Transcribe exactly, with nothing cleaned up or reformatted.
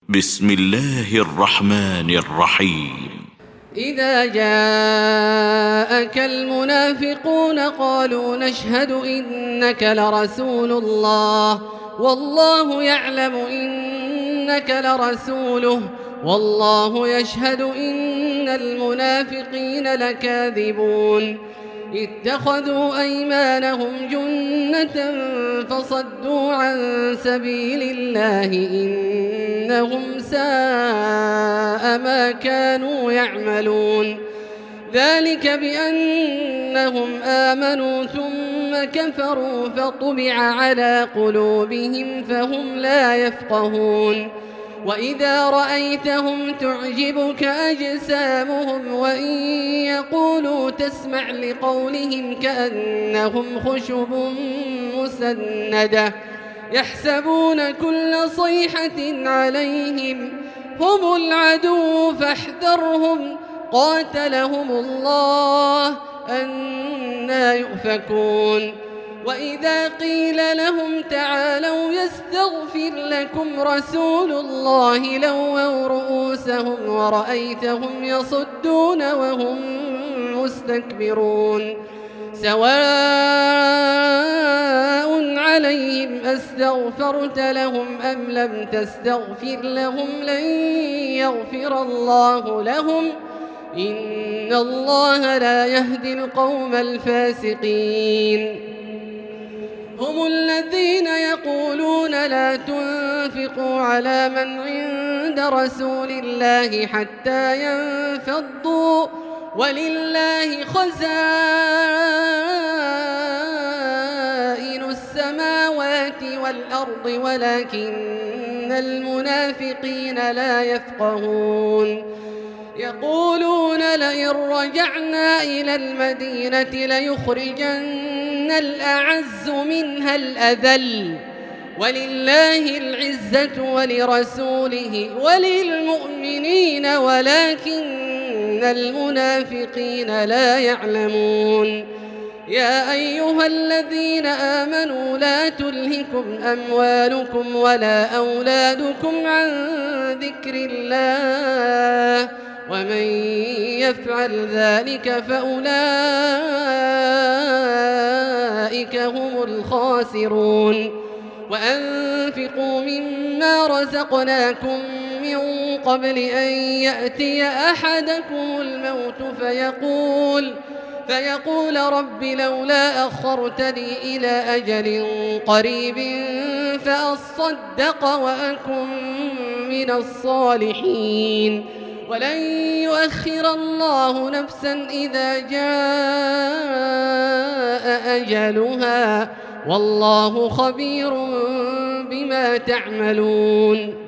بسم الله الرحمن الرحيم. إذا جاءك المنافقون قالوا نشهد إنك لرسول الله والله يعلم إنك لرسوله والله يشهد إن المنافقين لكاذبون اتخذوا أيمانهم جنة فصدوا عن سبيل الله إنهم ساء ما كانوا يعملون ذلك بأنهم آمنوا ثم كفروا فطبع على قلوبهم فهم لا يفقهون وإذا رأيتهم تعجبك أجسامهم وإن يقولوا تسمع لقولهم كأنهم خشب مسندة يحسبون كل صيحة عليهم هم العدو فاحذرهم قاتلهم الله أنى يؤفكون وإذا قيل لهم تعالوا يستغفر لكم رسول الله لووا رؤوسهم ورأيتهم يصدون وهم مستكبرون سواء عليهم أستغفرت لهم أم لم تستغفر لهم لن يغفر الله لهم إن الله لا يهدي القوم الفاسقين هم الذين يقولون لا تنفقوا على من عند رسول الله حتى ينفضوا ولله خزائن السماوات والأرض ولكن المنافقين لا يفقهون يقولون لئن رجعنا إلى المدينة ليخرجن الأعز منها الأذل ولله العزة ولرسوله وللمؤمنين ولكن المنافقين لا يعلمون يا أيها الذين آمنوا لا تلهكم أموالكم ولا أولادكم عن ذكر الله ومن يفعل ذلك فأولئك هم الخاسرون وأنفقوا مما رزقناكم من قبل أن يأتي أحدكم الموت فيقول فيقول رب لولا أخرتني إلى أجل قريب فأصدق وأكن من الصالحين ولن يؤخر الله نفسا إذا جاء أجلها والله خبير بما تعملون